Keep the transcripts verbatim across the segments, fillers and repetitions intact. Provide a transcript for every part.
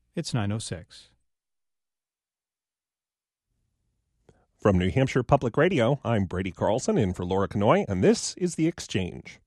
It's nine oh six. From New Hampshire Public Radio, I'm Brady Carlson in for Laura Kanoy, and this is The Exchange.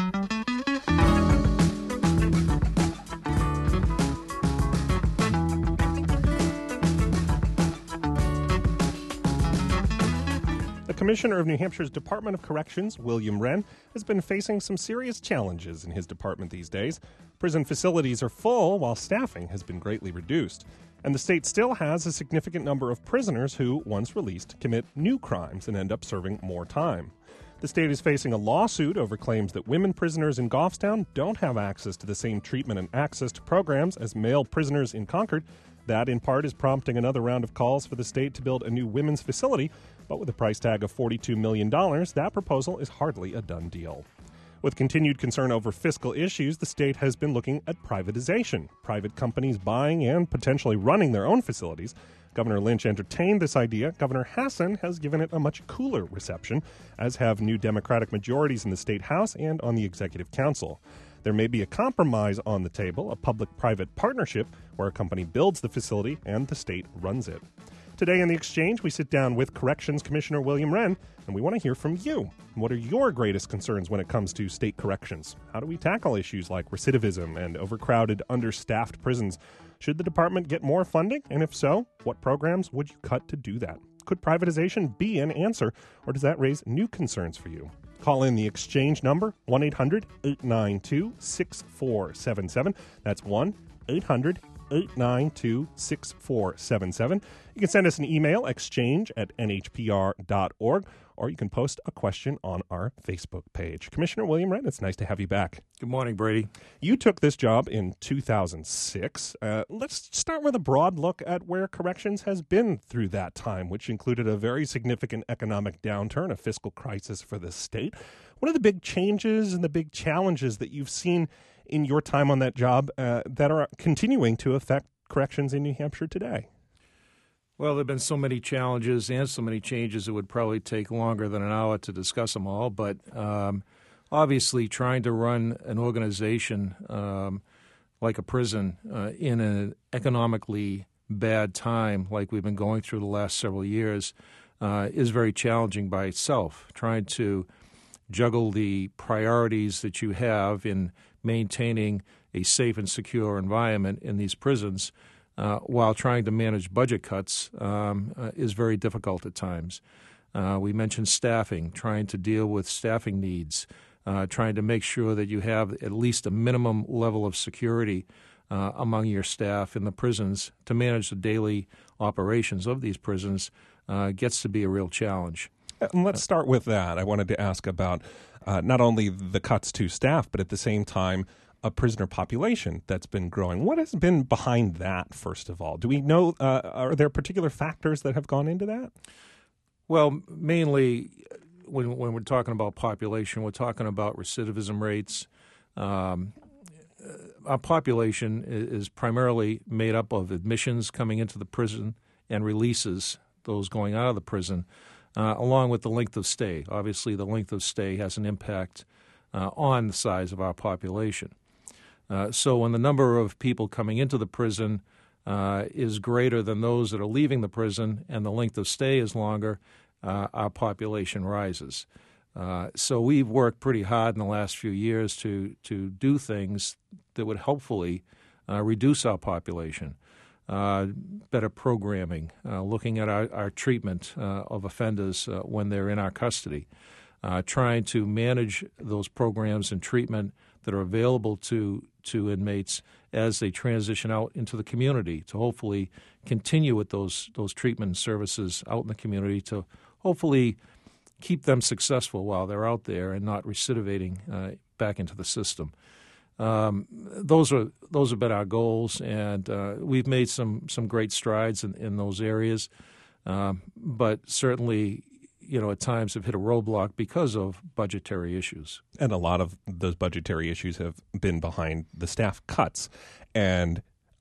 The Commissioner of New Hampshire's Department of Corrections, William Wren, has been facing some serious challenges in his department these days. Prison facilities are full, while staffing has been greatly reduced. And the state still has a significant number of prisoners who, once released, commit new crimes and end up serving more time. The state is facing a lawsuit over claims that women prisoners in Goffstown don't have access to the same treatment and access to programs as male prisoners in Concord. That, in part, is prompting another round of calls for the state to build a new women's facility, but with a price tag of forty-two million dollars, that proposal is hardly a done deal. With continued concern over fiscal issues, the state has been looking at privatization, private companies buying and potentially running their own facilities. Governor Lynch entertained this idea. Governor Hassan has given it a much cooler reception, as have new Democratic majorities in the State House and on the Executive Council. There may be a compromise on the table, a public-private partnership where a company builds the facility and the state runs it. Today in The Exchange, we sit down with Corrections Commissioner William Wren, and we want to hear from you. What are your greatest concerns when it comes to state corrections? How do we tackle issues like recidivism and overcrowded, understaffed prisons? Should the department get more funding? And if so, what programs would you cut to do that? Could privatization be an answer, or does that raise new concerns for you? Call in the Exchange number, one eight hundred eight nine two six four seven seven. That's one eight hundred eight nine two six four seven seven. You can send us an email, exchange at n h p r dot org, or you can post a question on our Facebook page. Commissioner William Wren, it's nice to have you back. Good morning, Brady. You took this job in two thousand six. Uh, let's start with a broad look at where corrections has been through that time, which included a very significant economic downturn, a fiscal crisis for the state. What are the big changes and the big challenges that you've seen in your time on that job uh, that are continuing to affect corrections in New Hampshire today? Well, there have been so many challenges and so many changes it would probably take longer than an hour to discuss them all. But um, obviously trying to run an organization um, like a prison uh, in an economically bad time like we've been going through the last several years uh, is very challenging by itself. Trying to juggle the priorities that you have in maintaining a safe and secure environment in these prisons uh, while trying to manage budget cuts um, uh, is very difficult at times. Uh, we mentioned staffing, trying to deal with staffing needs, uh, trying to make sure that you have at least a minimum level of security uh, among your staff in the prisons to manage the daily operations of these prisons uh, gets to be a real challenge. And let's start with that. I wanted to ask about uh, not only the cuts to staff, but at the same time, a prisoner population that's been growing. What has been behind that, first of all? Do we know, uh, are there particular factors that have gone into that? Well, mainly when, when we're talking about population, we're talking about recidivism rates. Um, our population is primarily made up of admissions coming into the prison and releases, those going out of the prison. Uh, along with the length of stay. Obviously, the length of stay has an impact uh, on the size of our population. Uh, so when the number of people coming into the prison uh, is greater than those that are leaving the prison and the length of stay is longer, uh, our population rises. Uh, so we've worked pretty hard in the last few years to, to do things that would hopefully uh, reduce our population. Uh, better programming, uh, looking at our, our treatment uh, of offenders uh, when they're in our custody, uh, trying to manage those programs and treatment that are available to, to inmates as they transition out into the community, to hopefully continue with those, those treatment services out in the community to hopefully keep them successful while they're out there and not recidivating uh, back into the system. Um, those are those have been our goals, and uh, we've made some some great strides in, in those areas. Um, but certainly, you know, at times have hit a roadblock because of budgetary issues. And a lot of those budgetary issues have been behind the staff cuts. And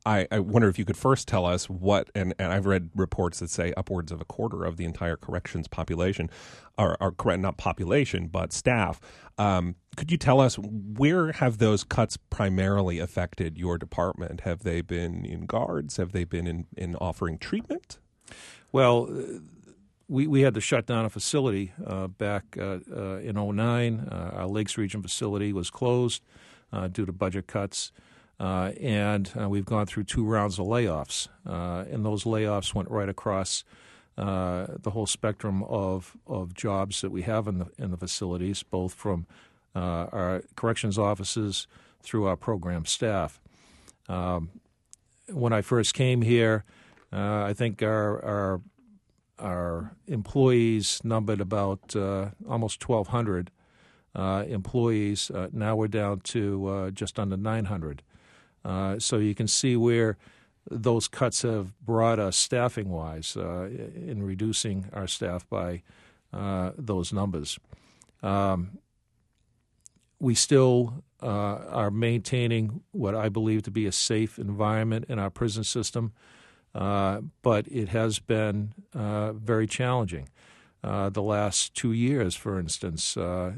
I, I wonder if you could first tell us what, and, and I've read reports that say upwards of a quarter of the entire corrections population, are, are correct, not population, but staff. Um, could you tell us where have those cuts primarily affected your department? Have they been in guards? Have they been in, in offering treatment? Well, we, we had to shut down a facility uh, back uh, uh, in oh nine. Uh, our Lakes Region facility was closed uh, due to budget cuts. Uh, and uh, we've gone through two rounds of layoffs, uh, and those layoffs went right across uh, the whole spectrum of of jobs that we have in the in the facilities, both from uh, our corrections offices through our program staff. Um, when I first came here, uh, I think our our our employees numbered about uh, almost twelve hundred uh, employees. Uh, now we're down to uh, just under nine hundred. Uh, so you can see where those cuts have brought us staffing-wise uh, in reducing our staff by uh, those numbers. Um, we still uh, are maintaining what I believe to be a safe environment in our prison system, uh, but it has been uh, very challenging. Uh, the last two years, for instance, uh,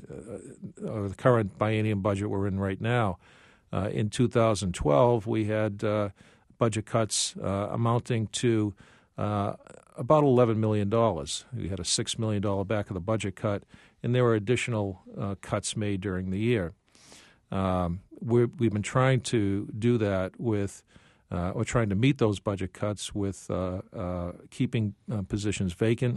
uh, the current biennium budget we're in right now, Uh, in two thousand twelve, we had uh, budget cuts uh, amounting to uh, about eleven million dollars. We had a six million dollars back of the budget cut, and there were additional uh, cuts made during the year. Um, we're, we've been trying to do that with, uh, or trying to meet those budget cuts with uh, uh, keeping uh, positions vacant,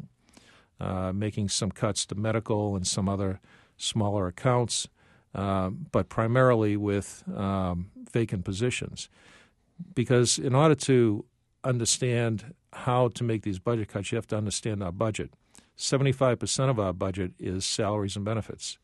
uh, making some cuts to medical and some other smaller accounts. Uh, but primarily with um, vacant positions. Because in order to understand how to make these budget cuts, you have to understand our budget. seventy-five percent of our budget is salaries and benefits.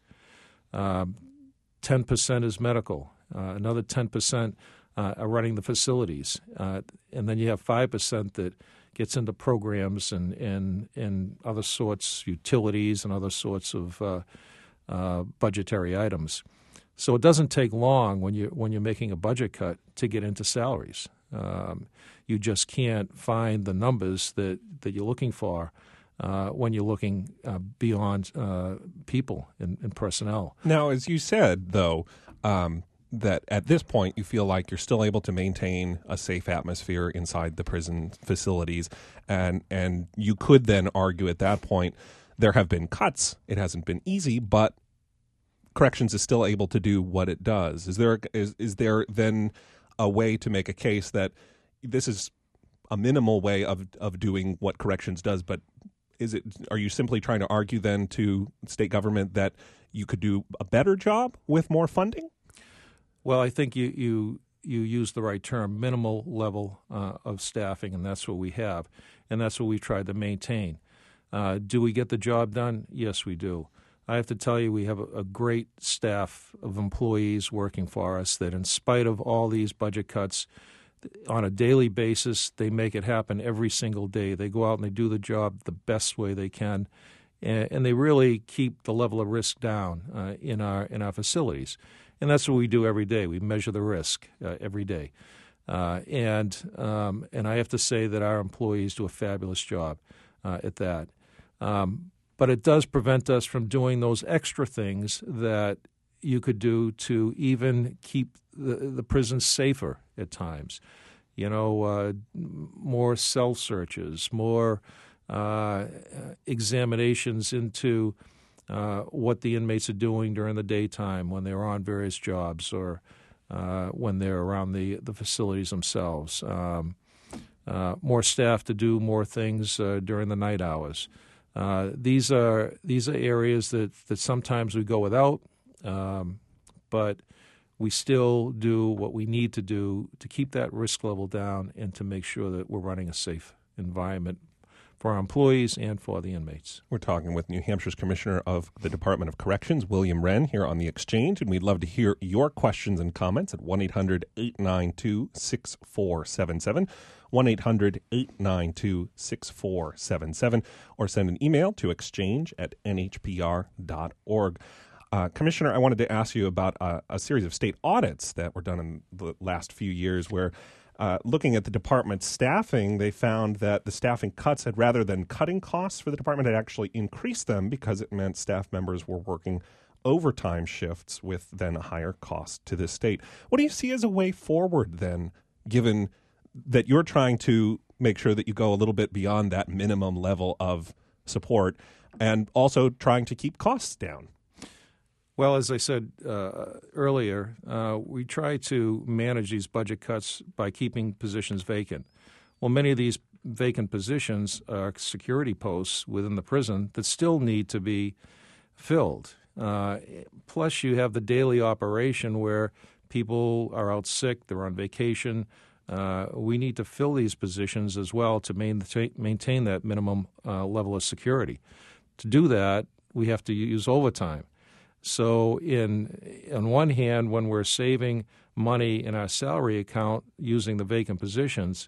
Um, ten percent is medical. Uh, another ten percent uh, are running the facilities. Uh, and then you have five percent that gets into programs and, and, and other sorts, utilities and other sorts of uh, Uh, budgetary items. So it doesn't take long when you when you're making a budget cut to get into salaries. Um, you just can't find the numbers that, that you're looking for uh, when you're looking uh, beyond uh, people and, and personnel. Now, as you said, though, um, that at this point you feel like you're still able to maintain a safe atmosphere inside the prison facilities, and and you could then argue at that point there have been cuts. It hasn't been easy, but corrections is still able to do what it does. Is there is is there then a way to make a case that this is a minimal way of of doing what corrections does, but is it? Are you simply trying to argue then to state government that you could do a better job with more funding? Well, I think you you you use the right term, minimal level uh, of staffing, and that's what we have, and that's what we've tried to maintain. Uh, do we get the job done? Yes, we do. I have to tell you, we have a, a great staff of employees working for us that in spite of all these budget cuts, on a daily basis, they make it happen every single day. They go out and they do the job the best way they can, and, and they really keep the level of risk down uh, in our in our facilities. And that's what we do every day. We measure the risk uh, every day. Uh, and um, and I have to say that our employees do a fabulous job uh, at that. Um, but it does prevent us from doing those extra things that you could do to even keep the, the prisons safer at times. You know, uh, more cell searches, more uh, examinations into uh, what the inmates are doing during the daytime when they're on various jobs or uh, when they're around the, the facilities themselves. Um, uh, more staff to do more things uh, during the night hours. Uh, these are these are areas that, that sometimes we go without, um, but we still do what we need to do to keep that risk level down and to make sure that we're running a safe environment for our employees and for the inmates. We're talking with New Hampshire's Commissioner of the Department of Corrections, William Wren, here on The Exchange, and we'd love to hear your questions and comments at one eight hundred eight nine two six four seven seven, one eight hundred eight nine two six four seven seven, or send an email to exchange at n h p r dot org. Uh, Commissioner, I wanted to ask you about uh, a series of state audits that were done in the last few years where Uh, looking at the department's staffing, they found that the staffing cuts had, rather than cutting costs for the department, had actually increased them because it meant staff members were working overtime shifts with then a higher cost to the state. What do you see as a way forward then, given that you're trying to make sure that you go a little bit beyond that minimum level of support and also trying to keep costs down? Well, as I said uh, earlier, uh, we try to manage these budget cuts by keeping positions vacant. Well, many of these vacant positions are security posts within the prison that still need to be filled. Uh, plus, you have the daily operation where people are out sick, they're on vacation. Uh, we need to fill these positions as well to maintain, maintain that minimum uh, level of security. To do that, we have to use overtime. So in on one hand, when we're saving money in our salary account using the vacant positions,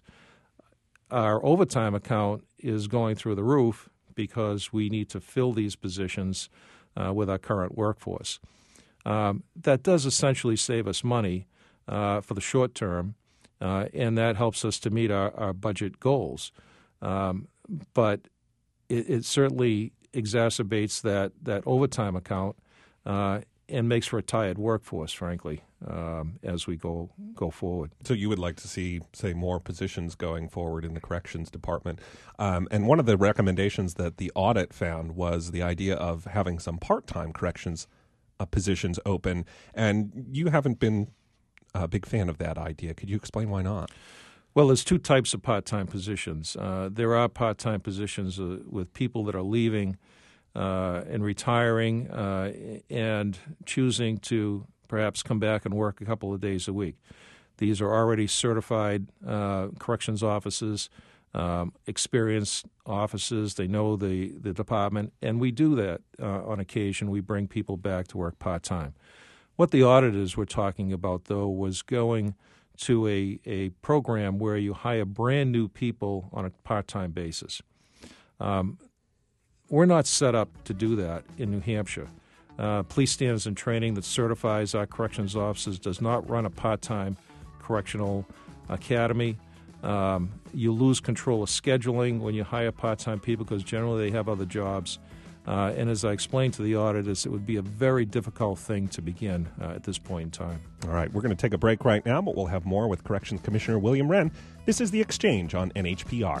our overtime account is going through the roof because we need to fill these positions uh, with our current workforce. Um, that does essentially save us money uh, for the short term, uh, and that helps us to meet our, our budget goals. Um, but it, it certainly exacerbates that, that overtime account Uh, and makes for a tired workforce, frankly, um, as we go go forward. So you would like to see, say, more positions going forward in the corrections department. Um, and one of the recommendations that the audit found was the idea of having some part-time corrections uh, positions open. And you haven't been a big fan of that idea. Could you explain why not? Well, there's two types of part-time positions. Uh, there are part-time positions uh, with people that are leaving Uh, and retiring uh, and choosing to perhaps come back and work a couple of days a week. These are already certified uh, corrections officers, um, experienced officers. They know the, the department, and we do that uh, on occasion. We bring people back to work part-time. What the auditors were talking about, though, was going to a, a program where you hire brand-new people on a part-time basis. Um, We're not set up to do that in New Hampshire. Uh, police standards and training that certifies our corrections officers does not run a part-time correctional academy. Um, you lose control of scheduling when you hire part-time people because generally they have other jobs. Uh, and as I explained to the auditors, it would be a very difficult thing to begin uh, at this point in time. All right, we're going to take a break right now, but we'll have more with Corrections Commissioner William Wren. This is The Exchange on N H P R.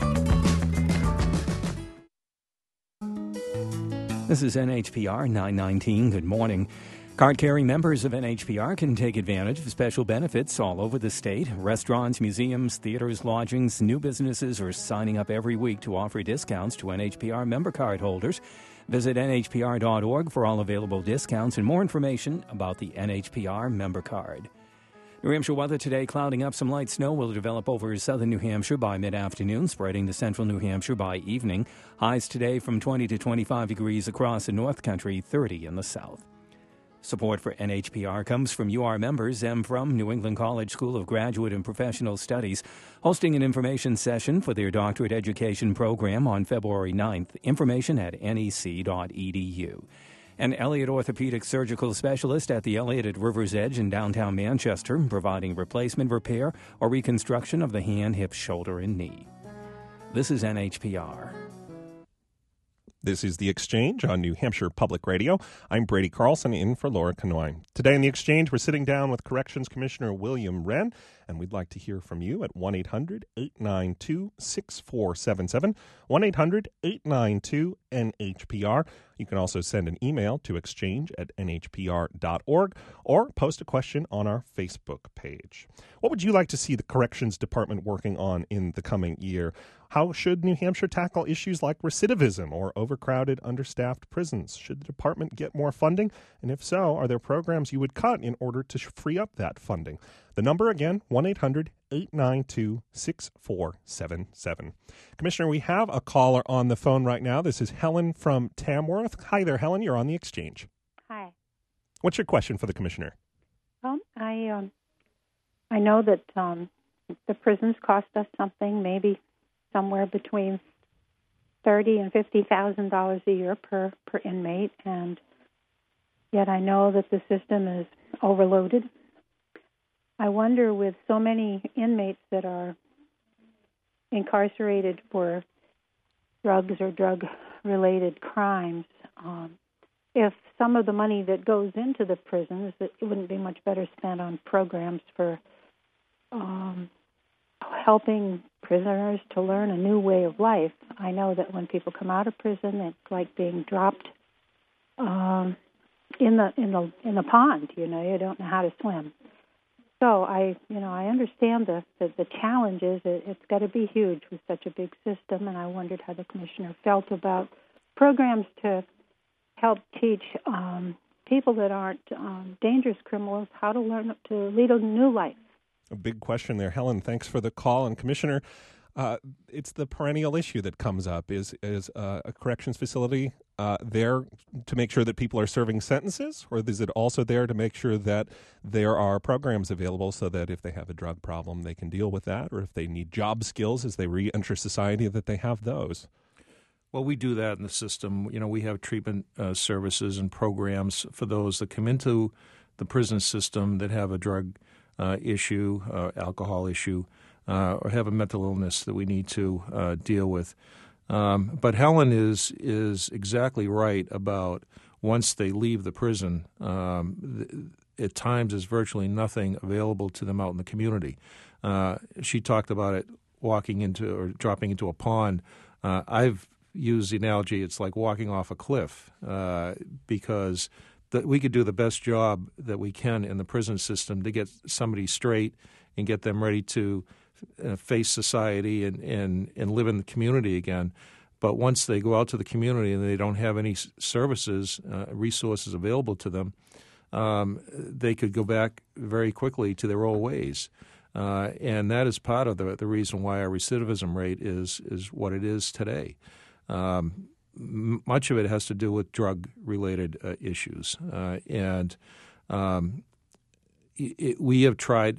This is N H P R nine nineteen. Good morning. Card-carrying members of N H P R can take advantage of special benefits all over the state. Restaurants, museums, theaters, lodgings, new businesses are signing up every week to offer discounts to N H P R member card holders. Visit N H P R dot org for all available discounts and more information about the N H P R member card. New Hampshire weather today, clouding up. Some light snow will develop over southern New Hampshire by mid-afternoon, spreading to central New Hampshire by evening. Highs today from twenty to twenty-five degrees across the North Country, thirty in the south. Support for N H P R comes from U R members and from New England College School of Graduate and Professional Studies, hosting an information session for their doctorate education program on February ninth. Information at N E C dot E D U. An Elliott orthopedic surgical specialist at the Elliott at River's Edge in downtown Manchester, providing replacement, repair, or reconstruction of the hand, hip, shoulder, and knee. This is N H P R. This is The Exchange on New Hampshire Public Radio. I'm Brady Carlson in for Laura Canoy. Today in The Exchange, we're sitting down with Corrections Commissioner William Wren, and we'd like to hear from you at one eight hundred eight nine two six four seven seven, one eight hundred eight nine two N H P R. You can also send an email to exchange at N H P R dot org or post a question on our Facebook page. What would you like to see the Corrections Department working on in the coming year? How should New Hampshire tackle issues like recidivism or overcrowded, understaffed prisons? Should the department get more funding? And if so, are there programs you would cut in order to free up that funding? The number again, one eight hundred eight nine two six four seven seven. Commissioner, we have a caller on the phone right now. This is Helen from Tamworth. Hi there, Helen. You're on The Exchange. Hi. What's your question for the Commissioner? Um, I um, I know that um, the prisons cost us something, maybe somewhere between thirty and fifty thousand dollars a year per per inmate, and yet I know that the system is overloaded. I wonder, with so many inmates that are incarcerated for drugs or drug-related crimes, um, if some of the money that goes into the prisons, it wouldn't be much better spent on programs for um, helping prisoners to learn a new way of life. I know that when people come out of prison, it's like being dropped um, in the in the in the pond. You know, you don't know how to swim. So I, you know, I understand the the, the challenges. It, it's got to be huge with such a big system, and I wondered how the commissioner felt about programs to help teach um, people that aren't um, dangerous criminals how to learn to lead a new life. A big question there. Helen, thanks for the call. And Commissioner, uh, it's the perennial issue that comes up. Is is uh, a corrections facility uh, there to make sure that people are serving sentences, or is it also there to make sure that there are programs available so that if they have a drug problem, they can deal with that, or if they need job skills as they re-enter society, that they have those? Well, we do that in the system. You know, we have treatment uh, services and programs for those that come into the prison system that have a drug uh, issue, uh, alcohol issue, uh, or have a mental illness that we need to uh, deal with. Um, but Helen is is exactly right about once they leave the prison, um, th- at times there's virtually nothing available to them out in the community. Uh, she talked about it walking into or dropping into a pond. Uh, I've use the analogy, it's like walking off a cliff uh, because the, we could do the best job that we can in the prison system to get somebody straight and get them ready to uh, face society and, and, and live in the community again. But once they go out to the community and they don't have any services, uh, resources available to them, um, they could go back very quickly to their old ways. Uh, and that is part of the, the reason why our recidivism rate is is what it is today. Um, m- much of it has to do with drug-related uh, issues, uh, and um, it, we have tried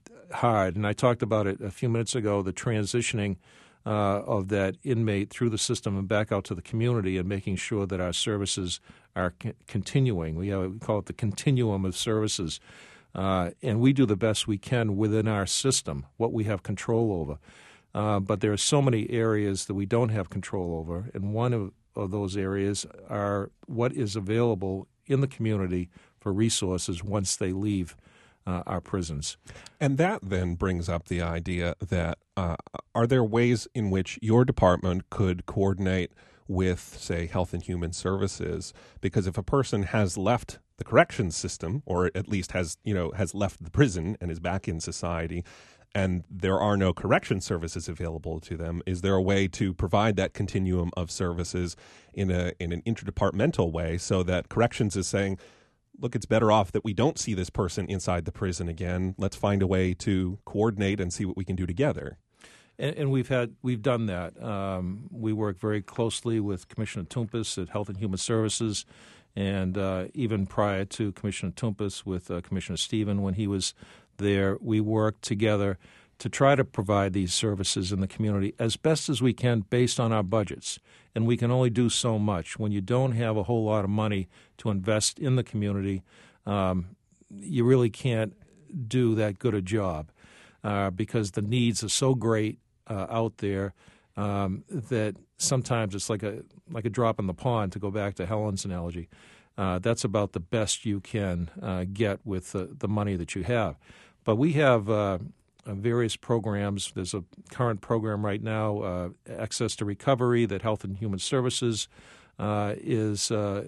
hard, and I talked about it a few minutes ago, the transitioning uh, of that inmate through the system and back out to the community and making sure that our services are c- continuing. We, have, we call it the continuum of services, uh, and we do the best we can within our system, what we have control over. Uh, but there are so many areas that we don't have control over, and one of, of those areas are what is available in the community for resources once they leave uh, our prisons. And that then brings up the idea that uh, are there ways in which your department could coordinate with, say, Health and Human Services? Because if a person has left the corrections system, or at least has, you know, has left the prison and is back in society, and there are no correction services available to them, is there a way to provide that continuum of services in a in an interdepartmental way so that corrections is saying, look, it's better off that we don't see this person inside the prison again. Let's find a way to coordinate and see what we can do together. And, and we've had we've done that. Um, we work very closely with Commissioner Toumpas at Health and Human Services, and uh, even prior to Commissioner Toumpas with uh, Commissioner Stephen when he was there, we work together to try to provide these services in the community as best as we can based on our budgets. And we can only do so much. When you don't have a whole lot of money to invest in the community, um, you really can't do that good a job uh, because the needs are so great uh, out there um, that sometimes it's like a like a drop in the pond, to go back to Helen's analogy. Uh, that's about the best you can uh, get with the, the money that you have. But we have uh, various programs. There's a current program right now, uh, Access to Recovery, that Health and Human Services uh, is uh,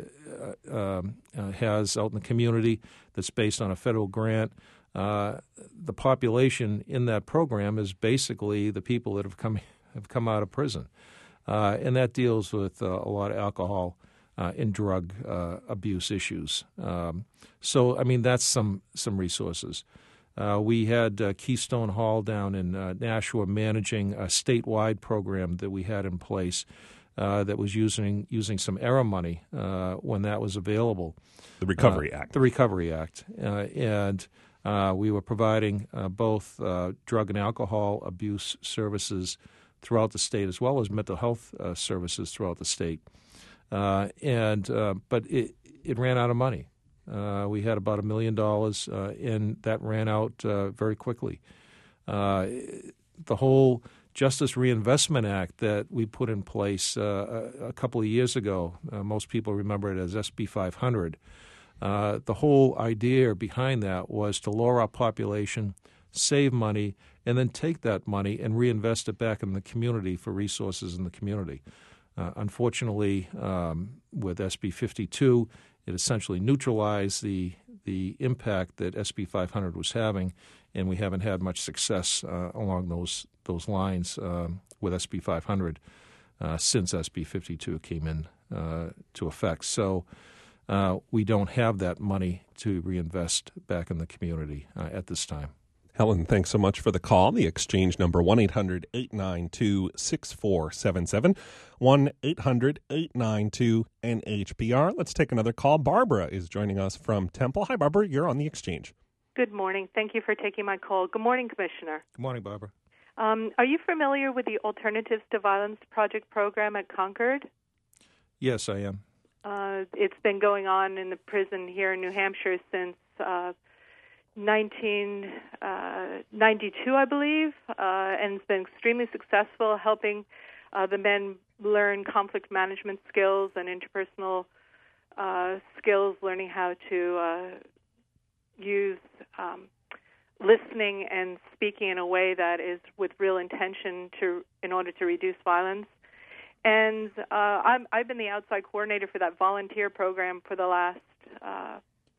uh, uh, has out in the community that's based on a federal grant. Uh, the population in that program is basically the people that have come have come out of prison, uh, and that deals with uh, a lot of alcohol uh, and drug uh, abuse issues. Um, so, I mean, that's some some resources. Uh, we had uh, Keystone Hall down in uh, Nashua managing a statewide program that we had in place uh, that was using using some ERA money uh, when that was available. The Recovery uh, Act. The Recovery Act. Uh, and uh, we were providing uh, both uh, drug and alcohol abuse services throughout the state as well as mental health uh, services throughout the state. Uh, and uh, but it, it ran out of money. Uh, we had about a million dollars, uh, and that ran out uh, very quickly. Uh, the whole Justice Reinvestment Act that we put in place uh, a, a couple of years ago, uh, most people remember it as S B five hundred. Uh, the whole idea behind that was to lower our population, save money, and then take that money and reinvest it back in the community for resources in the community. Uh, unfortunately, um, with S B fifty-two, it essentially neutralized the the impact that S B five hundred was having, and we haven't had much success uh, along those those lines um, with S B five hundred uh, since S B fifty-two came in uh, to effect. So uh, we don't have that money to reinvest back in the community uh, at this time. Helen, thanks so much for the call. The exchange number one eight hundred eight nine two six four seven seven, one eight hundred eight nine two N H P R. Let's take another call. Barbara is joining us from Temple. Hi, Barbara. You're on the exchange. Good morning. Thank you for taking my call. Good morning, Commissioner. Good morning, Barbara. Um, are you familiar with the Alternatives to Violence Project program at Concord? Yes, I am. Uh, it's been going on in the prison here in New Hampshire since uh, nineteen ninety-two, I believe, uh, and it's been extremely successful, helping uh, the men learn conflict management skills and interpersonal uh, skills, learning how to uh, use um, listening and speaking in a way that is with real intention to, in order to reduce violence. And uh, I'm, I've been the outside coordinator for that volunteer program for the last uh,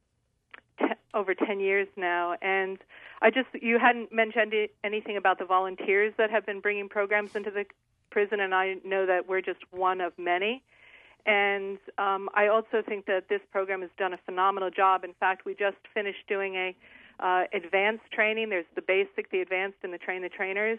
ten, over ten years now. And I just, you hadn't mentioned anything about the volunteers that have been bringing programs into the prison, and I know that we're just one of many. And um, I also think that this program has done a phenomenal job. In fact, we just finished doing a uh, advanced training. There's the basic, the advanced, and the train the trainers.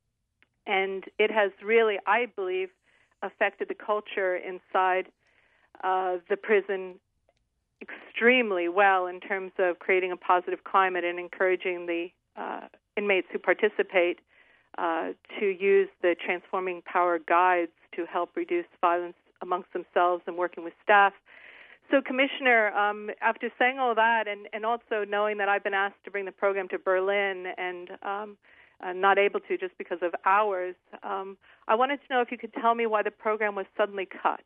And it has really, I believe, affected the culture inside uh, the prison extremely well in terms of creating a positive climate and encouraging the uh, inmates who participate uh, to use the Transforming Power guides to help reduce violence amongst themselves and working with staff. So, Commissioner, um, after saying all that and, and also knowing that I've been asked to bring the program to Berlin and um, uh, not able to just because of hours, um, I wanted to know if you could tell me why the program was suddenly cut.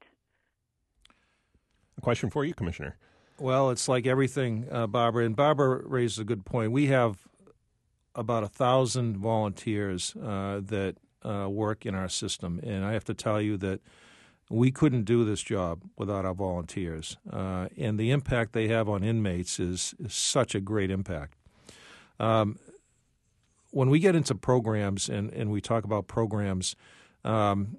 A question for you, Commissioner. Well, it's like everything, uh, Barbara, and Barbara raised a good point. We have about a thousand volunteers uh, that uh, work in our system, and I have to tell you that we couldn't do this job without our volunteers, uh, and the impact they have on inmates is, is such a great impact. Um, when we get into programs and, and we talk about programs, um,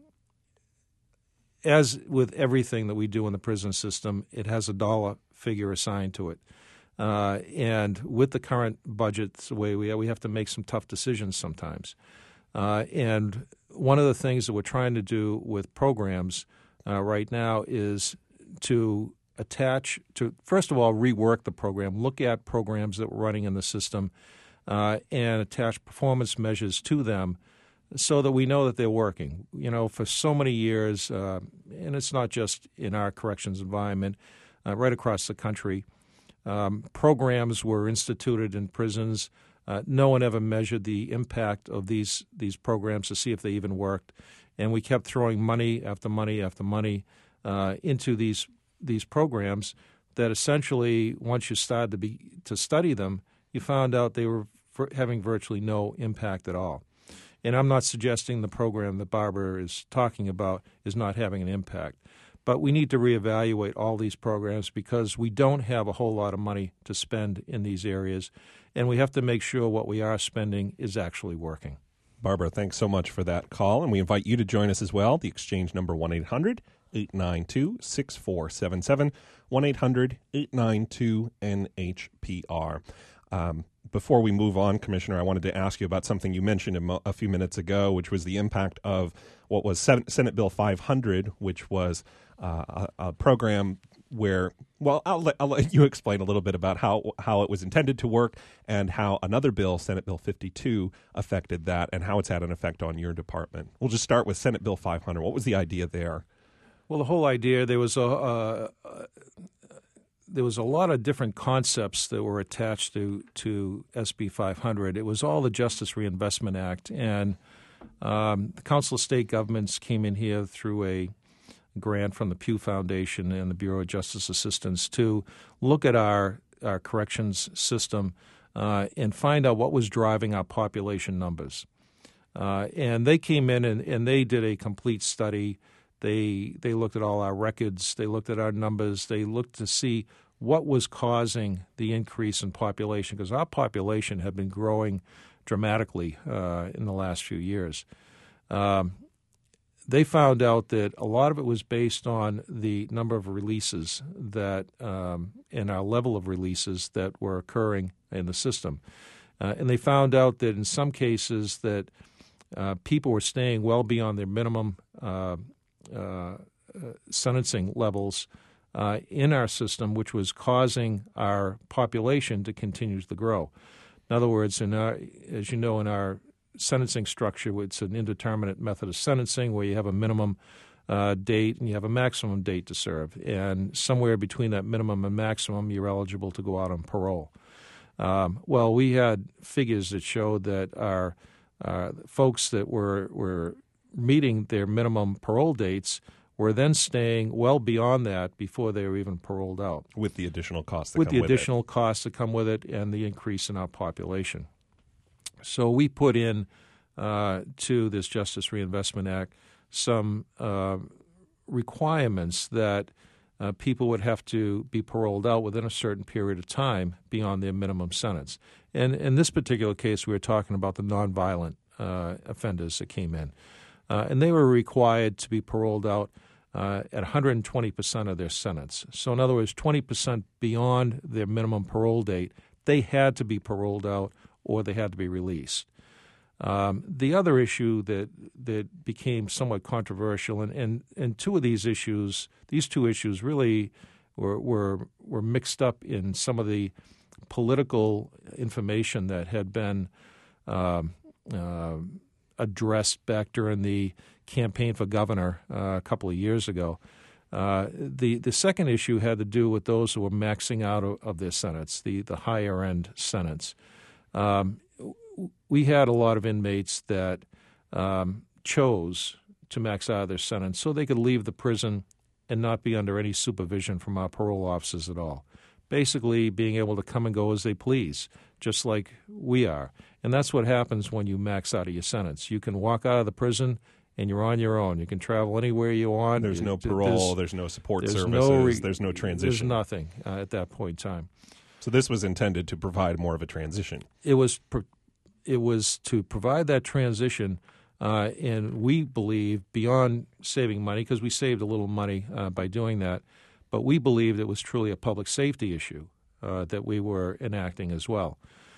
as with everything that we do in the prison system, it has a dollar figure assigned to it. Uh, and with the current budgets the way we are, we have to make some tough decisions sometimes. Uh, and one of the things that we're trying to do with programs uh, right now is to attach to, first of all, rework the program, look at programs that we're running in the system, uh, and attach performance measures to them so that we know that they're working. You know, for so many years, uh, and it's not just in our corrections environment, uh, right across the country, um, programs were instituted in prisons. Uh, no one ever measured the impact of these these programs to see if they even worked, and we kept throwing money after money after money uh, into these these programs that essentially, once you started to be to study them, you found out they were having virtually no impact at all. And I'm not suggesting the program that Barbara is talking about is not having an impact. But we need to reevaluate all these programs because we don't have a whole lot of money to spend in these areas, and we have to make sure what we are spending is actually working. Barbara, thanks so much for that call, and we invite you to join us as well. The exchange number one eight hundred eight nine two six four seven seven, one eight hundred eight nine two N H P R. Um, before we move on, Commissioner, I wanted to ask you about something you mentioned a, mo- a few minutes ago, which was the impact of what was Senate Bill five hundred, which was uh, a, a program where, well, I'll let, I'll let you explain a little bit about how, how it was intended to work and how another bill, Senate Bill fifty-two, affected that and how it's had an effect on your department. We'll just start with Senate Bill five hundred. What was the idea there? Well, the whole idea, there was a, a, a there was a lot of different concepts that were attached to, to S B five hundred. It was all the Justice Reinvestment Act, and um, the Council of State Governments came in here through a grant from the Pew Foundation and the Bureau of Justice Assistance to look at our, our corrections system uh, and find out what was driving our population numbers. Uh, and they came in and, and they did a complete study. They they looked at all our records. They looked at our numbers. They looked to see what was causing the increase in population, because our population had been growing dramatically uh, in the last few years. Um, they found out that a lot of it was based on the number of releases that um, and our level of releases that were occurring in the system. Uh, and they found out that in some cases that uh, people were staying well beyond their minimum uh, uh, sentencing levels uh, in our system, which was causing our population to continue to grow. In other words, in our, as you know, in our sentencing structure, it's an indeterminate method of sentencing where you have a minimum uh, date and you have a maximum date to serve. And somewhere between that minimum and maximum, you're eligible to go out on parole. Um, well, we had figures that showed that our uh, folks that were, were meeting their minimum parole dates were then staying well beyond that before they were even paroled out. With the additional costs that with come the with additional it. costs that come with it and the increase in our population. So we put in uh, to this Justice Reinvestment Act some uh, requirements that uh, people would have to be paroled out within a certain period of time beyond their minimum sentence. And in this particular case, we were talking about the nonviolent uh, offenders that came in. Uh, and they were required to be paroled out uh, at one hundred twenty percent of their sentence. So in other words, twenty percent beyond their minimum parole date, they had to be paroled out or they had to be released. Um, the other issue that that became somewhat controversial, and, and, and two of these issues, these two issues really were, were were mixed up in some of the political information that had been um, uh, addressed back during the campaign for governor uh, a couple of years ago. Uh, the the second issue had to do with those who were maxing out of, of their sentence, the the higher end sentence. Um, we had a lot of inmates that um, chose to max out their sentence so they could leave the prison and not be under any supervision from our parole officers at all. Basically being able to come and go as they please, just like we are. And that's what happens when you max out of your sentence. You can walk out of the prison and you're on your own. You can travel anywhere you want. There's no parole, there's, there's no support there's services, no re- there's no transition. There's nothing uh, at that point in time. So this was intended to provide more of a transition. It was pr- it was to provide that transition, uh, and we believe beyond saving money, because we saved a little money uh, by doing that, but we believed it was truly a public safety issue uh, that we were enacting as well.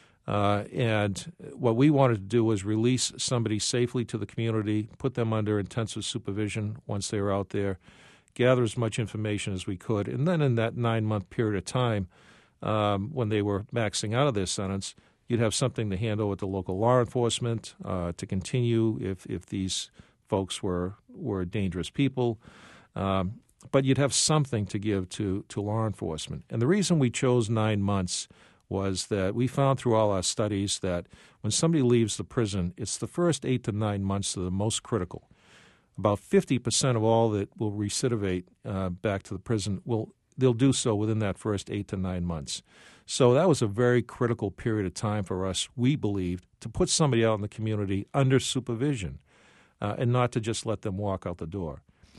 Uh, and what we wanted to do was release somebody safely to the community, put them under intensive supervision once they were out there, gather as much information as we could, and then in that nine-month period of time, Um, when they were maxing out of their sentence, you'd have something to handle with the local law enforcement uh, to continue if, if these folks were were dangerous people. Um, but you'd have something to give to, to law enforcement. And the reason we chose nine months was that we found through all our studies that when somebody leaves the prison, it's the first eight to nine months that are the most critical. About fifty percent of all that will recidivate uh, back to the prison will they'll do so within that first eight to nine months. So that was a very critical period of time for us, we believed, to put somebody out in the community under supervision uh, and not to just let them walk out the door.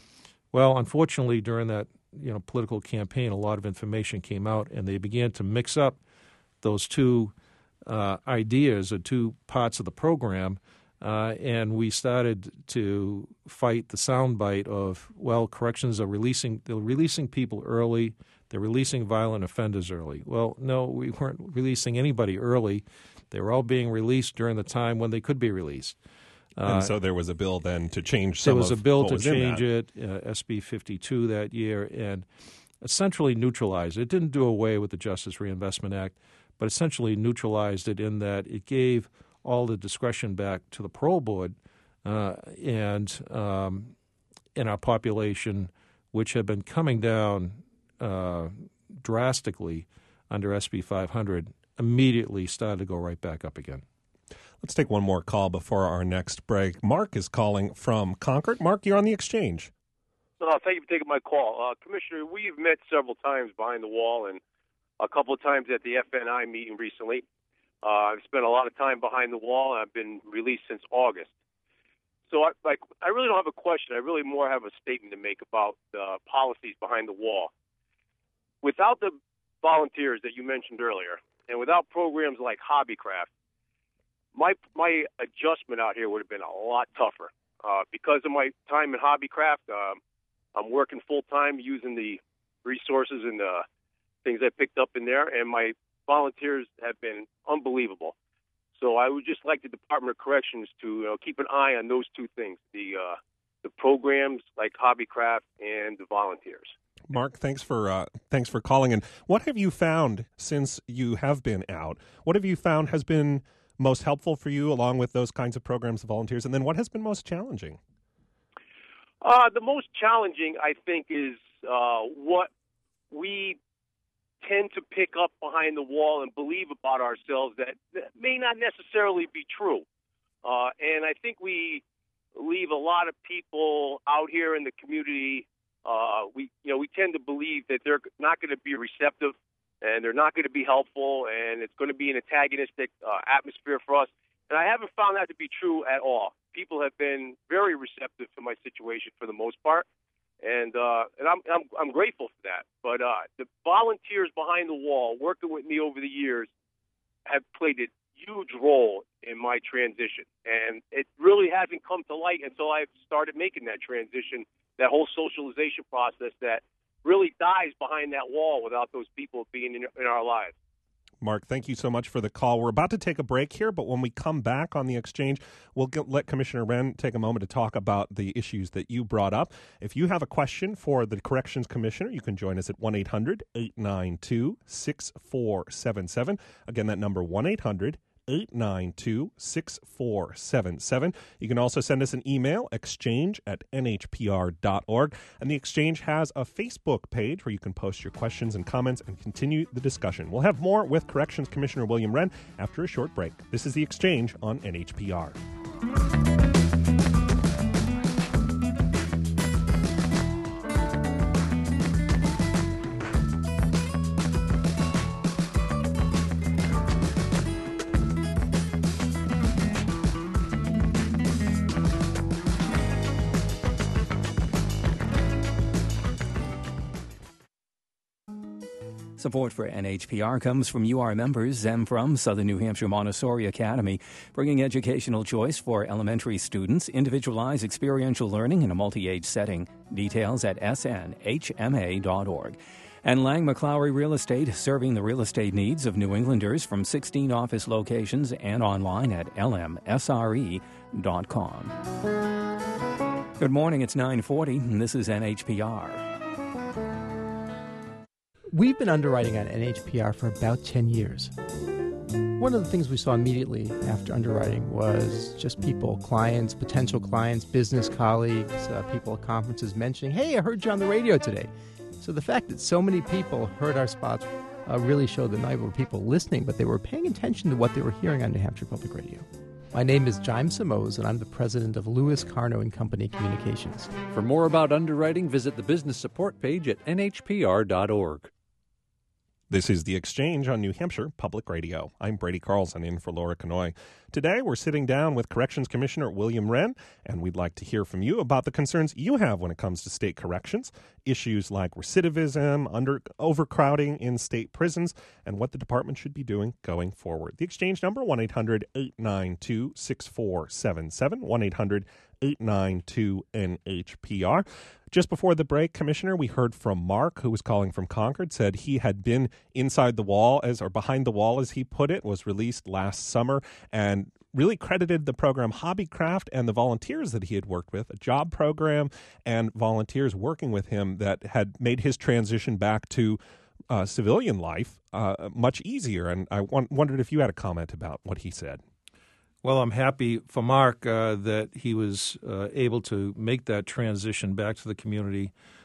Well, unfortunately, during that you know political campaign, a lot of information came out, and they began to mix up those two uh, ideas or two parts of the program. Uh, and we started to fight the soundbite of, well, corrections are releasing, they're releasing people early, they're releasing violent offenders early. Well, no, we weren't releasing anybody early. They were all being released during the time when they could be released. Uh, and so there was a bill then to change some There was of a bill what to was in change that. it, uh, S B fifty-two that year, and essentially neutralized it. It didn't do away with the Justice Reinvestment Act, but essentially neutralized it in that it gave all the discretion back to the parole board uh, and um, in our population, which had been coming down uh, drastically under S B five hundred, immediately started to go right back up again. Let's take one more call before our next break. Mark is calling from Concord. Mark, you're on the exchange. Uh, thank you for taking my call. Uh, Commissioner, we've met several times behind the wall and a couple of times at the F N I meeting recently. Uh, I've spent a lot of time behind the wall. I've been released since August. So I, like, I really don't have a question. I really more have a statement to make about the policies behind the wall. Without the volunteers that you mentioned earlier, and without programs like Hobbycraft, my my adjustment out here would have been a lot tougher. Uh, because of my time in Hobbycraft, um, I'm working full-time using the resources and the things I picked up in there, and my volunteers have been unbelievable. So I would just like the Department of Corrections to you know, keep an eye on those two things, the uh, the programs like Hobbycraft and the volunteers. Mark, thanks for uh, thanks for calling. And what have you found since you have been out? What have you found has been most helpful for you along with those kinds of programs of volunteers? And then what has been most challenging? Uh, the most challenging, I think, is uh, what we tend to pick up behind the wall and believe about ourselves that, that may not necessarily be true. Uh, and I think we leave a lot of people out here in the community. Uh, we, you know, we tend to believe that they're not going to be receptive and they're not going to be helpful, and it's going to be an antagonistic uh, atmosphere for us. And I haven't found that to be true at all. People have been very receptive to my situation for the most part. And uh, and I'm, I'm I'm grateful for that. But uh, the volunteers behind the wall working with me over the years have played a huge role in my transition. And it really hasn't come to light until I've started making that transition, that whole socialization process that really dies behind that wall without those people being in, in our lives. Mark, thank you so much for the call. We're about to take a break here, but when we come back on the exchange, we'll get, let Commissioner Wren take a moment to talk about the issues that you brought up. If you have a question for the Corrections Commissioner, you can join us at one eight hundred eight nine two six four seven seven. Again, that number one eight hundred eight nine two six four seven seven. You can also send us an email, exchange at n h p r dot org. And the Exchange has a Facebook page where you can post your questions and comments and continue the discussion. We'll have more with Corrections Commissioner William Wren after a short break. This is the Exchange on N H P R. Support for N H P R comes from U R members and from Southern New Hampshire Montessori Academy, bringing educational choice for elementary students, individualized experiential learning in a multi-age setting. Details at s n h m a dot org. And Lang McLaury Real Estate, serving the real estate needs of New Englanders from sixteen office locations and online at l m s r e dot com. Good morning, it's nine forty, and this is N H P R. We've been underwriting on N H P R for about ten years. One of the things we saw immediately after underwriting was just people, clients, potential clients, business colleagues, uh, people at conferences mentioning, hey, I heard you on the radio today. So the fact that so many people heard our spots uh, really showed that not only were people listening, but they were paying attention to what they were hearing on New Hampshire Public Radio. My name is Jaime Simoes, and I'm the president of Lewis Carno and Company Communications. For more about underwriting, visit the business support page at n h p r dot org. This is The Exchange on New Hampshire Public Radio. I'm Brady Carlson in for Laura Conoy. Today, we're sitting down with Corrections Commissioner William Wren, and we'd like to hear from you about the concerns you have when it comes to state corrections, issues like recidivism, under overcrowding in state prisons, and what the department should be doing going forward. The Exchange number, one eight hundred eight nine two six four seven seven, one eight hundred eight nine two N H P R. Just before the break, Commissioner, we heard from Mark, who was calling from Concord, said he had been inside the wall, as or behind the wall, as he put it, was released last summer, and really credited the program Hobbycraft and the volunteers that he had worked with, a job program and volunteers working with him that had made his transition back to uh, civilian life uh, much easier. And I w- wondered if you had a comment about what he said. Well, I'm happy for Mark uh, that he was uh, able to make that transition back to the community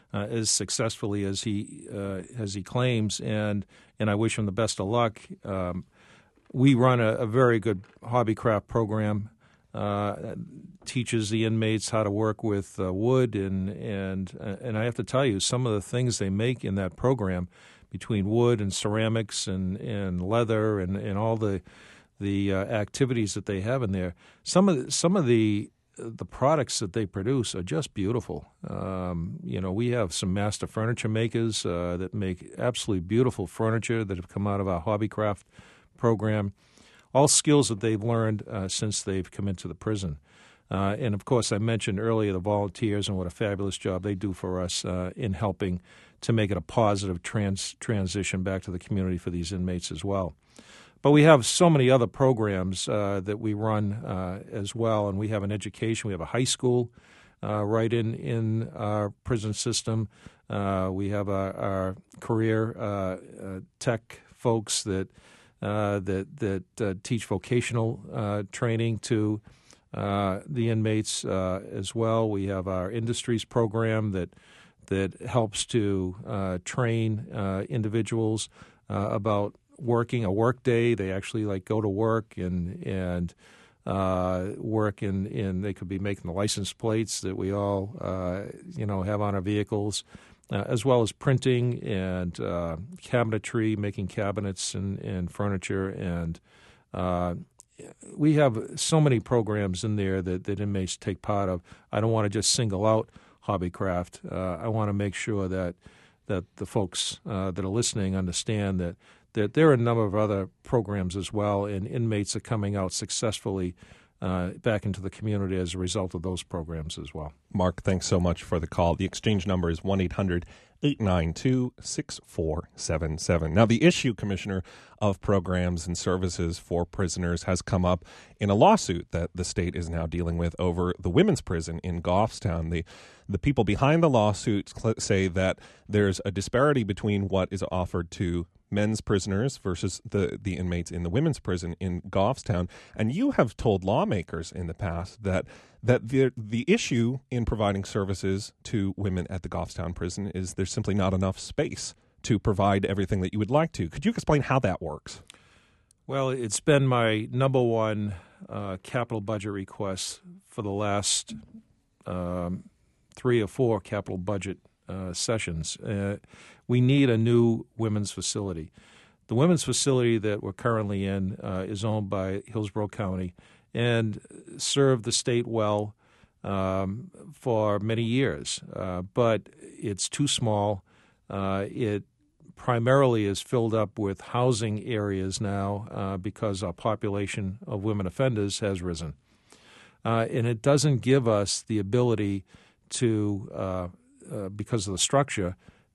uh, as successfully as he uh, as he claims, and and I wish him the best of luck. Um, we run a, a very good hobbycraft program. Uh, teaches the inmates how to work with uh, wood, and and and I have to tell you, some of the things they make in that program, between wood and ceramics and, and leather and, and all the the uh, activities that they have in there, some of the, some of the the products that they produce are just beautiful. Um, you know, we have some master furniture makers uh, that make absolutely beautiful furniture that have come out of our hobbycraft program. All skills that they've learned uh, since they've come into the prison. Uh, and, of course, I mentioned earlier the volunteers and what a fabulous job they do for us uh, in helping to make it a positive trans- transition back to the community for these inmates as well. But we have so many other programs uh, that we run uh, as well, and we have an education. We have a high school uh, right in, in our prison system. Uh, we have our, our career uh, uh, tech folks that Uh, that that uh, teach vocational uh, training to uh, the inmates uh, as well. We have our industries program that that helps to uh, train uh, individuals uh, about working a work day. They actually like go to work and and uh, work in, in they could be making the license plates that we all uh, you know have on our vehicles. Uh, as well as printing and uh, cabinetry, making cabinets and, and furniture. And uh, we have so many programs in there that, that inmates take part of. I don't want to just single out hobbycraft. Uh, I want to make sure that that the folks uh, that are listening understand that, that there are a number of other programs as well, and inmates are coming out successfully Uh, back into the community as a result of those programs as well. Mark, thanks so much for the call. The exchange number is one eight hundred eight nine two six four seven seven. Now, the issue, Commissioner, of programs and services for prisoners has come up in a lawsuit that the state is now dealing with over the women's prison in Goffstown. The the people behind the lawsuit say that there's a disparity between what is offered to men's prisoners versus the, the inmates in the women's prison in Goffstown. And you have told lawmakers in the past that that the the issue in providing services to women at the Goffstown prison is there's simply not enough space to provide everything that you would like to. Could you explain how that works? Well, it's been my number one uh, capital budget request for the last um, three or four capital budget uh, sessions. Uh, we need a new women's facility. The women's facility that we're currently in uh, is owned by Hillsborough County and served the state well um, for many years. Uh, but it's too small. Uh, it primarily is filled up with housing areas now uh, because our population of women offenders has risen. Uh, and it doesn't give us the ability to, uh, uh, because of the structure,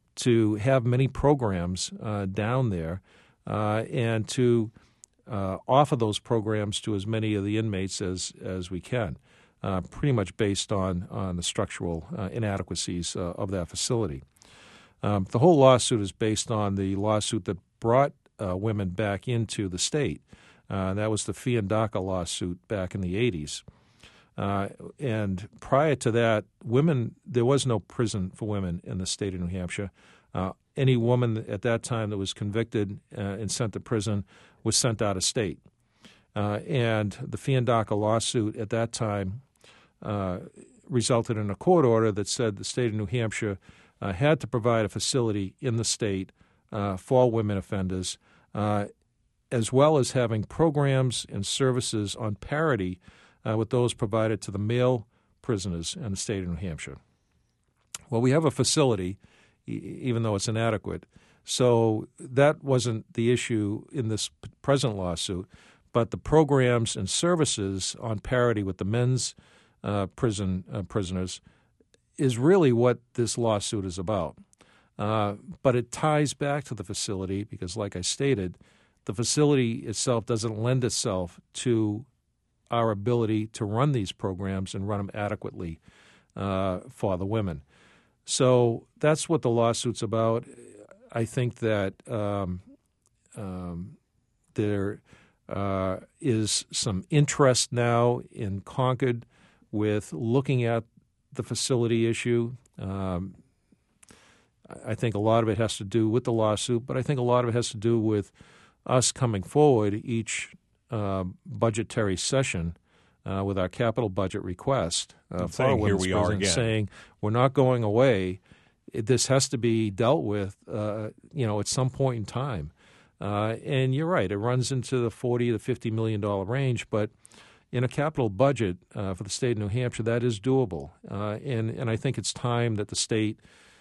to have many programs uh, down there uh, and to uh, offer those programs to as many of the inmates as, as we can, uh, pretty much based on, on the structural uh, inadequacies uh, of that facility. Um, the whole lawsuit is based on the lawsuit that brought uh, women back into the state. Uh, that was the Fiandaca lawsuit back in the eighties. Uh, and prior to that, women there was no prison for women in the state of New Hampshire. Uh, any woman at that time that was convicted uh, and sent to prison was sent out of state. Uh, and the Fiandaca lawsuit at that time uh, resulted in a court order that said the state of New Hampshire uh, had to provide a facility in the state uh, for women offenders, uh, as well as having programs and services on parity Uh, with those provided to the male prisoners in the state of New Hampshire. Well, we have a facility, e- even though it's inadequate. So that wasn't the issue in this p- present lawsuit, but the programs and services on parity with the men's uh, prison uh, prisoners is really what this lawsuit is about. Uh, but it ties back to the facility because, like I stated, the facility itself doesn't lend itself to our ability to run these programs and run them adequately uh, for the women. So that's what the lawsuit's about. I think that um, um, there uh, is some interest now in Concord with looking at the facility issue. Um, I think a lot of it has to do with the lawsuit, but I think a lot of it has to do with us coming forward each uh, budgetary session uh, with our capital budget request. Uh, saying, here we are again. Saying we're not going away. It, this has to be dealt with, uh, you know, at some point in time. Uh, and you're right; it runs into the forty to fifty million dollar range. But in a capital budget uh, for the state of New Hampshire, that is doable. Uh, and and I think it's time that the state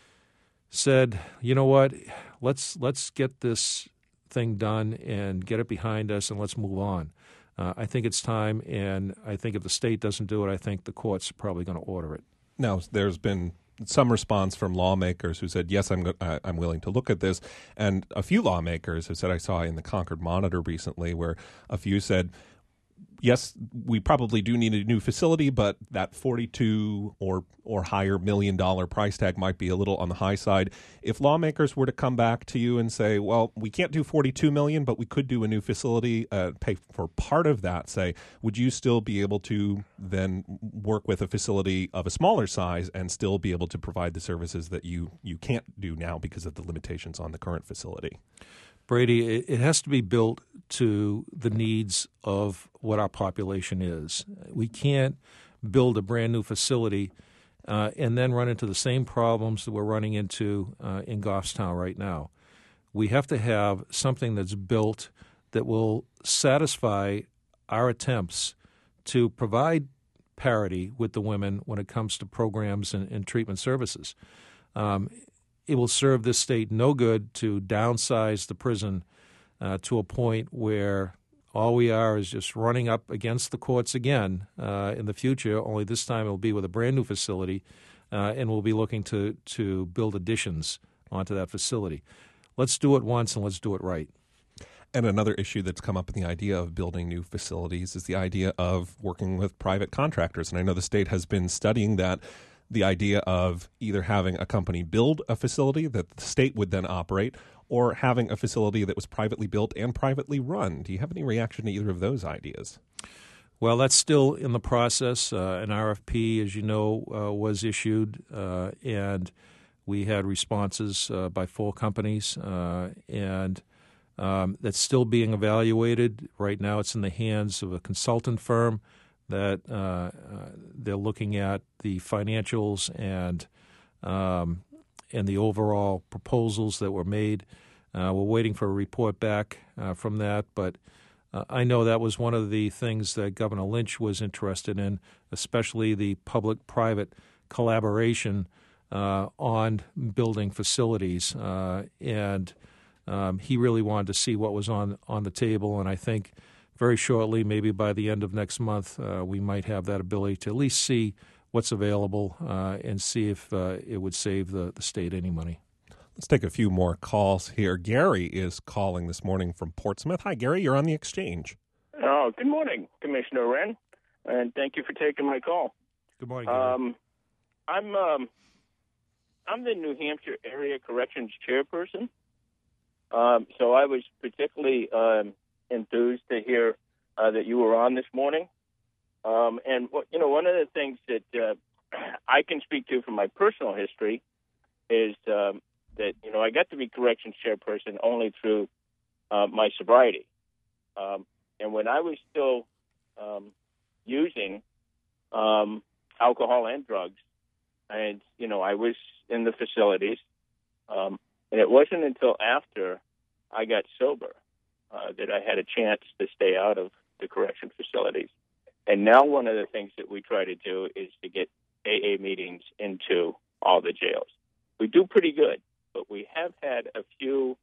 said, you know what, let's let's get this thing done and get it behind us, and let's move on. Uh, I think it's time, and I think if the state doesn't do it, I think the courts are probably going to order it. Now, there's been some response from lawmakers who said, yes, I'm go- I'm willing to look at this. And a few lawmakers have said, I saw in the Concord Monitor recently where a few said, yes, we probably do need a new facility, but that forty-two or or higher million dollar price tag might be a little on the high side. If lawmakers were to come back to you and say, well, we can't do forty-two million, but we could do a new facility, uh, pay for part of that, say, would you still be able to then work with a facility of a smaller size and still be able to provide the services that you, you can't do now because of the limitations on the current facility? Brady, it has to be built to the needs of what our population is. We can't build a brand new facility uh, and then run into the same problems that we're running into uh, in Goffstown right now. We have to have something that's built that will satisfy our attempts to provide parity with the women when it comes to programs and, and treatment services. Um, It will serve this state no good to downsize the prison uh, to a point where all we are is just running up against the courts again uh, in the future, only this time it will be with a brand new facility, uh, and we'll be looking to, to build additions onto that facility. Let's do it once and let's do it right. And another issue that's come up in the idea of building new facilities is the idea of working with private contractors. And I know the state has been studying that. The idea of either having a company build a facility that the state would then operate or having a facility that was privately built and privately run. Do you have any reaction to either of those ideas? Well, that's still in the process. Uh, an R F P, as you know, uh, was issued, uh, and we had responses uh, by four companies, uh, and um, that's still being evaluated. Right now it's in the hands of a consultant firm that uh, uh, they're looking at the financials and um, and the overall proposals that were made. Uh, we're waiting for a report back uh, from that, but uh, I know that was one of the things that Governor Lynch was interested in, especially the public-private collaboration uh, on building facilities. Uh, and um, he really wanted to see what was on, on the table, and I think very shortly, maybe by the end of next month, uh, we might have that ability to at least see what's available uh, and see if uh, it would save the, the state any money. Let's take a few more calls here. Gary is calling this morning from Portsmouth. Hi, Gary. You're on the exchange. Oh, good morning, Commissioner Wren, and thank you for taking my call. Good morning, Gary. Um, I'm um, I'm the New Hampshire Area Corrections Chairperson, um, so I was particularly um, enthused to hear uh, that you were on this morning. Um, and, you know, one of the things that uh, I can speak to from my personal history is um, that, you know, I got to be corrections chairperson only through uh, my sobriety. Um, and when I was still um, using um, alcohol and drugs, and, you know, I was in the facilities, um, and it wasn't until after I got sober Uh, that I had a chance to stay out of the correction facilities. And now one of the things that we try to do is to get A A meetings into all the jails. We do pretty good, but we have had a few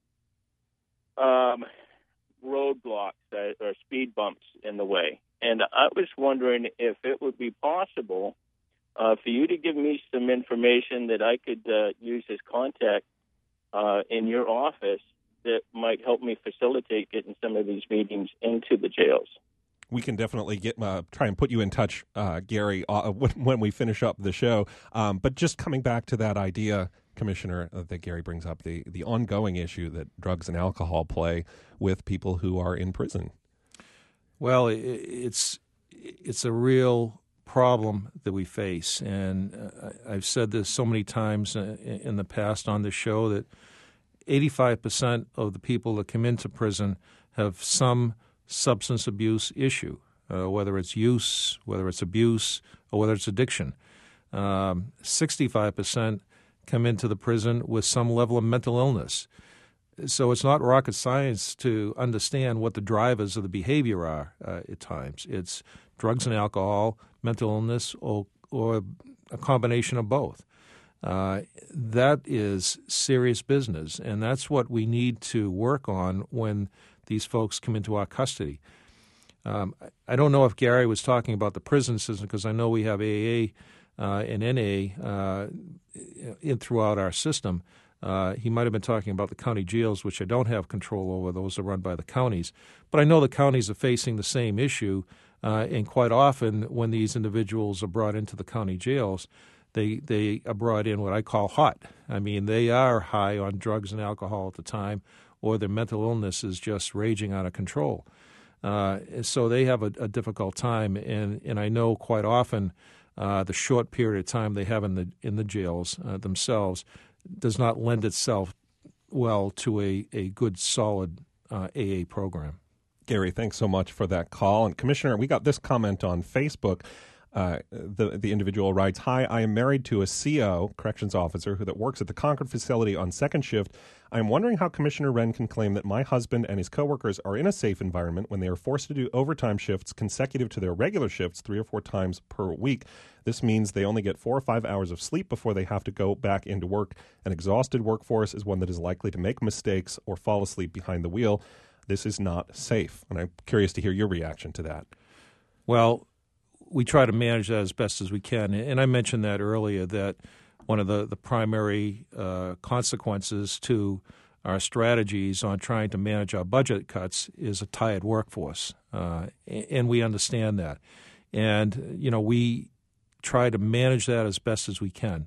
um, roadblocks that, or speed bumps in the way. And I was wondering if it would be possible uh, for you to give me some information that I could uh, use as contact uh, in your office that might help me facilitate getting some of these meetings into the jails. We can definitely get uh, try and put you in touch, uh, Gary, uh, when we finish up the show. Um, but just coming back to that idea, Commissioner, uh, that Gary brings up, the, the ongoing issue that drugs and alcohol play with people who are in prison. Well, it's it's a real problem that we face, and uh, I've said this so many times uh, in the past on this show, that eighty-five percent of the people that come into prison have some substance abuse issue, uh, whether it's use, whether it's abuse, or whether it's addiction. Um, sixty-five percent come into the prison with some level of mental illness. So it's not rocket science to understand what the drivers of the behavior are uh, at times. It's drugs and alcohol, mental illness, or, or a combination of both. Uh, that is serious business, and that's what we need to work on when these folks come into our custody. Um, I don't know if Gary was talking about the prison system, because I know we have A A uh, and N A uh, in throughout our system. Uh, he might have been talking about the county jails, which I don't have control over. Those are run by the counties. But I know the counties are facing the same issue, uh, and quite often when these individuals are brought into the county jails, they they are brought in what I call hot. I mean, they are high on drugs and alcohol at the time, or their mental illness is just raging out of control. Uh, so they have a, a difficult time, and, and I know quite often uh, the short period of time they have in the in the jails uh, themselves does not lend itself well to a, a good, solid uh, A A program. Gary, thanks so much for that call. And Commissioner, we got this comment on Facebook. Uh, the the individual writes, "Hi, I am married to a C O, corrections officer, who that works at the Concord facility on second shift. I am wondering how Commissioner Wren can claim that my husband and his coworkers are in a safe environment when they are forced to do overtime shifts consecutive to their regular shifts three or four times per week. This means they only get four or five hours of sleep before they have to go back into work. An exhausted workforce is one that is likely to make mistakes or fall asleep behind the wheel. This is not safe." And I'm curious to hear your reaction to that. Well, we try to manage that as best as we can. And I mentioned that earlier, that one of the, the primary uh, consequences to our strategies on trying to manage our budget cuts is a tired workforce. Uh, and we understand that. And, you know, we try to manage that as best as we can.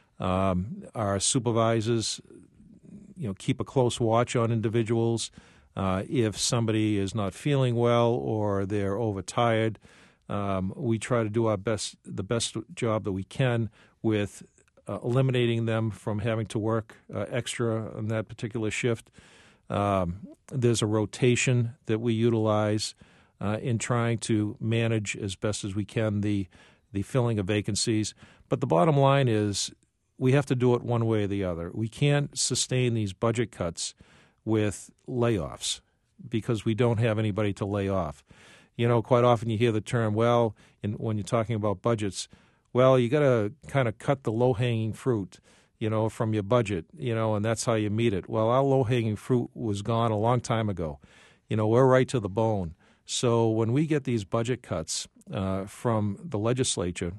Um, our supervisors, you know, keep a close watch on individuals. Uh, if somebody is not feeling well or they're overtired, Um, we try to do our best, the best job that we can with uh, eliminating them from having to work uh, extra on that particular shift. Um, there's a rotation that we utilize uh, in trying to manage as best as we can the the filling of vacancies. But the bottom line is we have to do it one way or the other. We can't sustain these budget cuts with layoffs because we don't have anybody to lay off. You know, quite often you hear the term, well, in, when you're talking about budgets, well, you got to kind of cut the low-hanging fruit, you know, from your budget, you know, and that's how you meet it. Well, our low-hanging fruit was gone a long time ago. You know, we're right to the bone. So when we get these budget cuts uh, from the legislature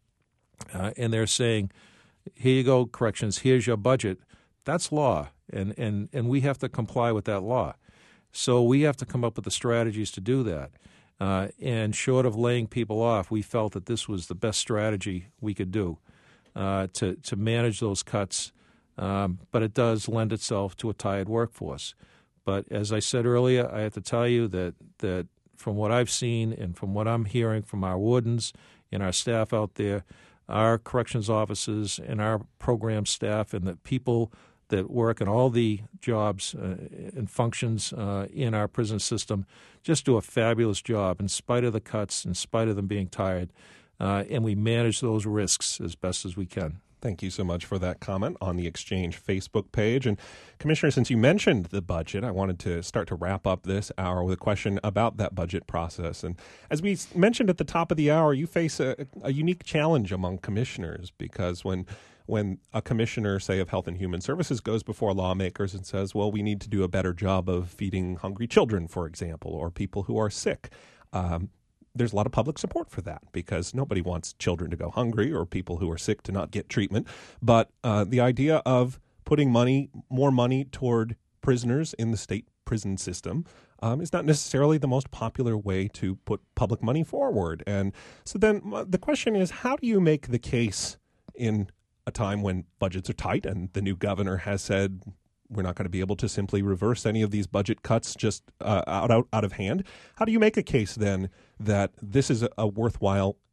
uh, and they're saying, here you go, corrections, here's your budget, that's law, and, and, and we have to comply with that law. So we have to come up with the strategies to do that. Uh, and short of laying people off, we felt that this was the best strategy we could do uh, to, to manage those cuts. Um, but it does lend itself to a tired workforce. But as I said earlier, I have to tell you that, that from what I've seen and from what I'm hearing from our wardens and our staff out there, our corrections officers and our program staff and the people that work in all the jobs uh, and functions uh, in our prison system just do a fabulous job in spite of the cuts, in spite of them being tired, uh, and we manage those risks as best as we can. Thank you so much for that comment on the Exchange Facebook page. And Commissioner, since you mentioned the budget, I wanted to start to wrap up this hour with a question about that budget process. And as we mentioned at the top of the hour, you face a, a unique challenge among commissioners because when when a commissioner, say, of Health and Human Services goes before lawmakers and says, well, we need to do a better job of feeding hungry children, for example, or people who are sick, um, there's a lot of public support for that because nobody wants children to go hungry or people who are sick to not get treatment. But uh, the idea of putting money, more money toward prisoners in the state prison system um, is not necessarily the most popular way to put public money forward. And so then the question is, how do you make the case in a time when budgets are tight and the new governor has said we're not going to be able to simply reverse any of these budget cuts just uh, out, out out of hand? How do you make a case then that this is a, a worthwhile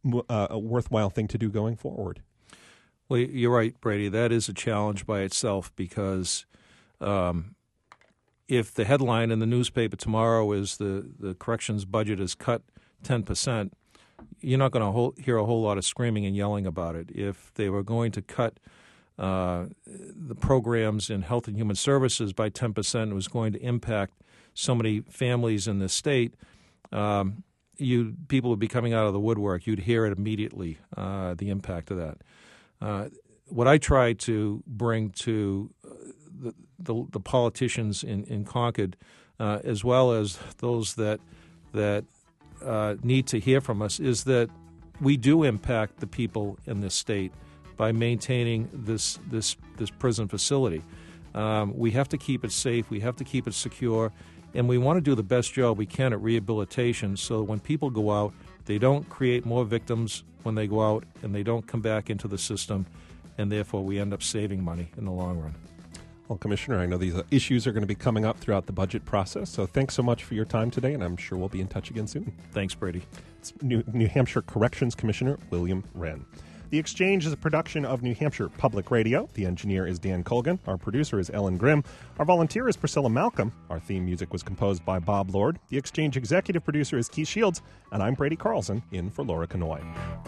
uh, a worthwhile thing to do going forward? Well, you're right, Brady. That is a challenge by itself because um, if the headline in the newspaper tomorrow is the, the corrections budget is cut ten percent, you're not going to hear a whole lot of screaming and yelling about it. If they were going to cut uh, the programs in Health and Human Services by ten percent, it was going to impact so many families in this state, um, you people would be coming out of the woodwork. You'd hear it immediately, uh, the impact of that. Uh, what I try to bring to the, the, the politicians in, in Concord, uh, as well as those that that uh, need to hear from us, is that we do impact the people in this state by maintaining this this this prison facility. Um, we have to keep it safe. We have to keep it secure. And we want to do the best job we can at rehabilitation so when people go out, they don't create more victims when they go out and they don't come back into the system, and therefore we end up saving money in the long run. Well, Commissioner, I know these issues are going to be coming up throughout the budget process, so thanks so much for your time today, and I'm sure we'll be in touch again soon. Thanks, Brady. It's New, New Hampshire Corrections Commissioner William Wren. The Exchange is a production of New Hampshire Public Radio. The engineer is Dan Colgan. Our producer is Ellen Grimm. Our volunteer is Priscilla Malcolm. Our theme music was composed by Bob Lord. The Exchange executive producer is Keith Shields. And I'm Brady Carlson, in for Laura Kanoy.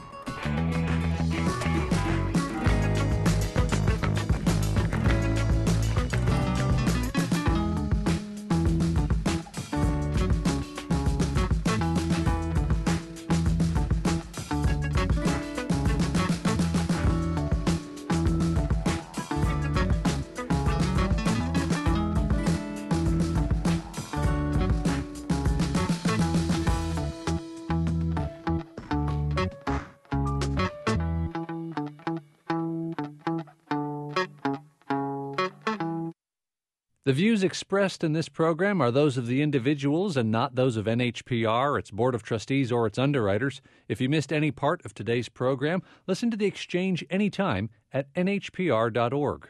The views expressed in this program are those of the individuals and not those of N H P R, its Board of Trustees, or its underwriters. If you missed any part of today's program, listen to The Exchange anytime at N H P R dot org.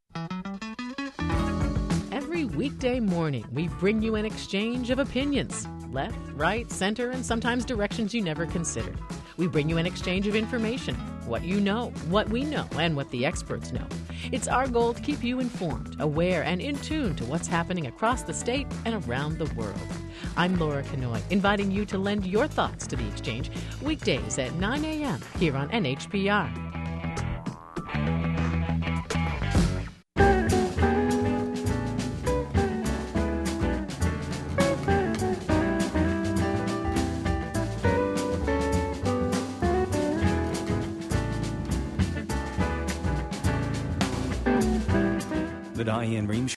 Every weekday morning, we bring you an exchange of opinions. Left, right, center, and sometimes directions you never considered. We bring you an exchange of information, what you know, what we know, and what the experts know. It's our goal to keep you informed, aware, and in tune to what's happening across the state and around the world. I'm Laura Kanoy, inviting you to lend your thoughts to the exchange weekdays at nine a.m. here on N H P R. The Diane Rehm